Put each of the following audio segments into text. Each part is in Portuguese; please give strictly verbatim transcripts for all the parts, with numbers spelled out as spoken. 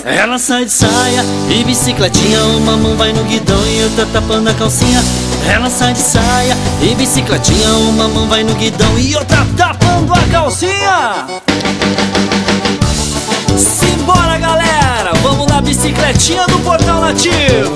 Ela sai de saia e bicicletinha, uma mão vai no guidão e outra tapando a calcinha. Ela sai de saia e bicicletinha, uma mão vai no guidão e outra tapando a calcinha. Simbora, galera, vamos na bicicletinha do Portal Nativo.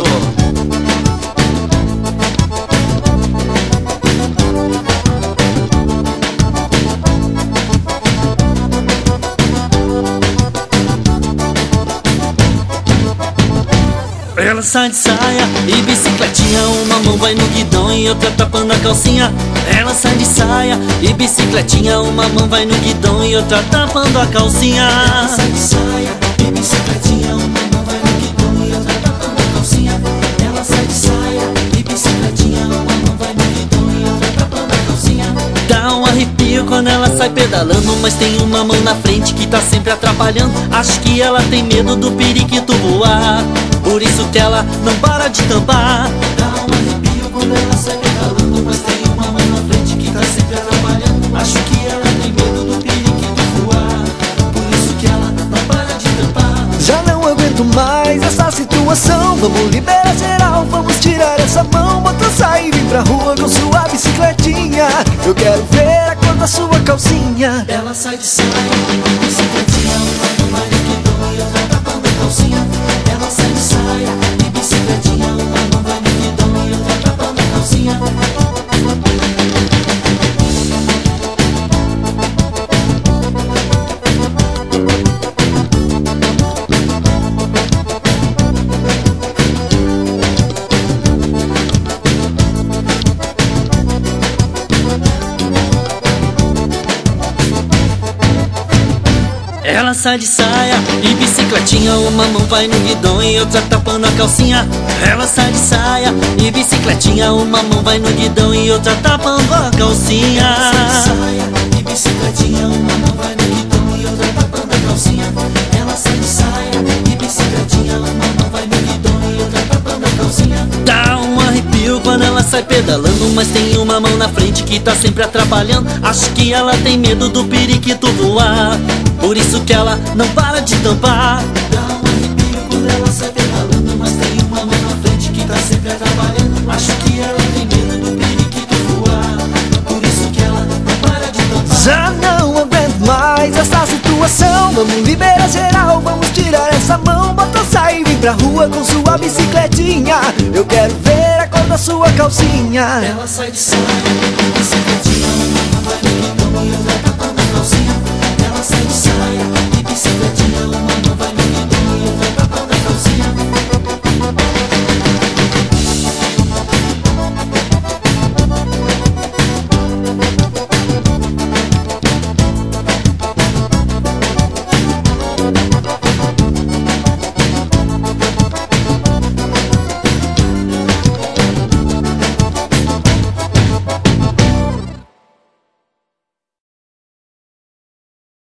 Ela sai de saia e bicicletinha, uma mão vai no guidão e outra tapando a calcinha. Ela sai de saia e bicicletinha, uma mão vai no guidão e outra tapando a calcinha. Ela sai de saia e bicicletinha, uma mão vai no guidão e outra tapando a calcinha. Ela sai de saia e bicicletinha, uma mão vai no guidão e outra tapando a calcinha. Dá um arrepio quando ela sai pedalando, mas tem uma mão na frente que tá sempre atrapalhando. Acho que ela tem medo do periquito voar, por isso que ela não para de tampar. Dá um arrepio quando ela sai pedalando, mas tem uma mão na frente que tá sempre atrapalhando. Acho que ela tem medo do periquito voar, por isso que ela não para de tampar. Já não aguento mais essa situação, vamos liberar geral, vamos tirar essa mão. Bota sair e vem pra rua com sua bicicletinha, eu quero ver a cor da sua calcinha. Ela sai de saia, bicicletinha, uma mão vai no guidão e outra tapando a calcinha. Ela sai de saia e bicicletinha, uma mão vai no guidão e outra tapando a calcinha. Ela sai de saia e bicicletinha, uma mão vai no guidão e outra tapando a calcinha. Ela sai de saia e bicicletinha, uma mão vai no guidão e outra tapando a calcinha. Ela sai de saia e bicicletinha, uma mão vai no guidão e outra tapando a calcinha. Ela sai de saia e bicicletinha, uma mão vai no guidão e outra tapando a calcinha. Dá um arrepio quando ela sai pedalando, mas tem uma mão na frente que tá sempre atrapalhando. Acho que ela tem medo do periquito voar, por isso que ela não para de tampar. Dá um arrepio quando ela sai pedalando, mas tem uma mão na frente que tá sempre atrapalhando. Acho que ela tem medo do periquito voar, por isso que ela não para de tampar. Já não aguento mais essa situação, vamos liberar geral, vamos tirar essa mão. Bota sair e vem pra rua com sua bicicletinha, eu quero ver a cor da sua calcinha. Ela sai de saia, bicicletinha, uma mão vai no guidão e outra tapando a calcinha.